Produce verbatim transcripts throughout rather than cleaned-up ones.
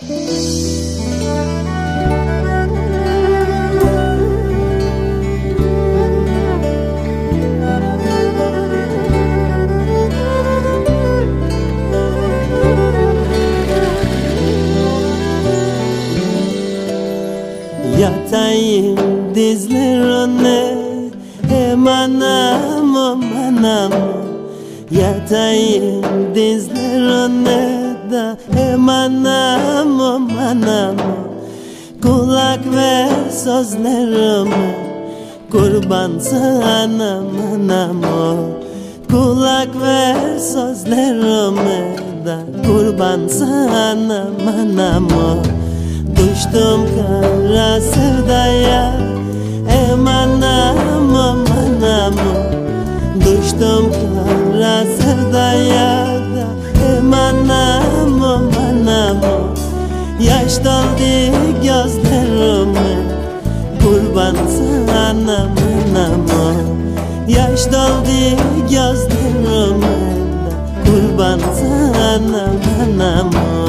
Yatayım dizlerine, hem anam anam. Yatayım dizlerine da, hem anam anam. Kulak ver sözlerime, kurban sana anam. Kulak ver sözlerime da, kurban sana anam. Düştüm kara sevdaya, em anam anam. Düştüm kara sevdaya da, em anam anam. Yaş doldu gözlerime, kurban sana anam. Yaş doldu gözlerime da, kurban sana anam.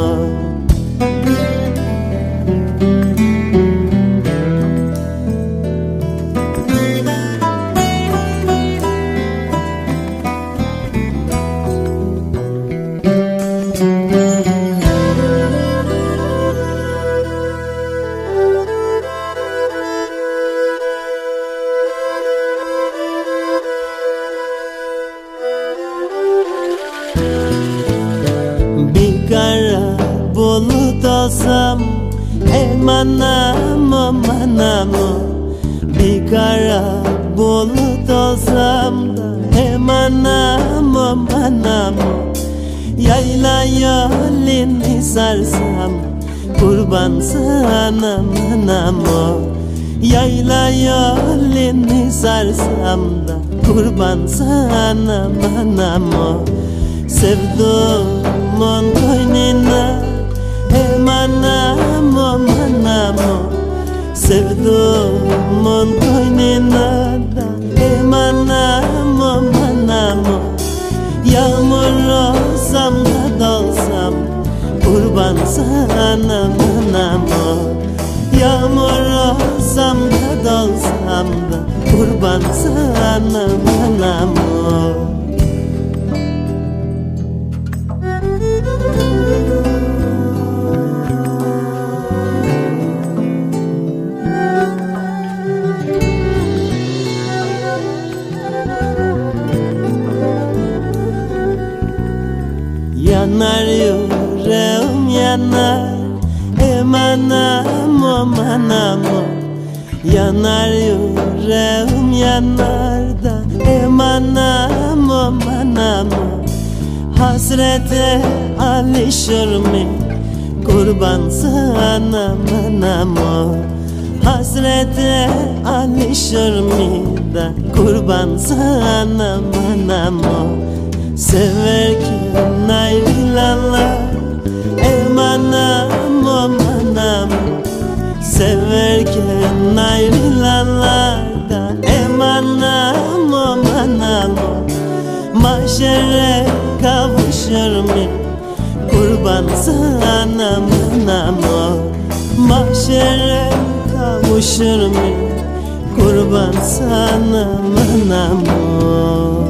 Bir kara bulut olsam, hem anam anam. Bir kara bulut olsam da, hem anam anam. Yayla yolini sarsam, kurban sana anam. Yayla yolini sarsam da, kurban sana anam. Sevduğumun koynuna, hem anam anam. Sevduğumun koynuna da, hem anam anam. Yağmur olsam da dolsam, kurban sana anam. Yağmur olsam da dolsam da, kurban sana anam. Yanar yüreğim yanar, em anam anam. Yanar yüreğim yanar da, em anam anam. Hasrete alışır mı, kurban sana anam. Hasrete alışır mı da, kurban sana anam. Severken ayrılanlar, em anam anam. Severken ayrılanlar da, em anam anam. Mahşere kavuşur mu, kurban sana anam. Mahşere kavuşur mu, kurban sana anam.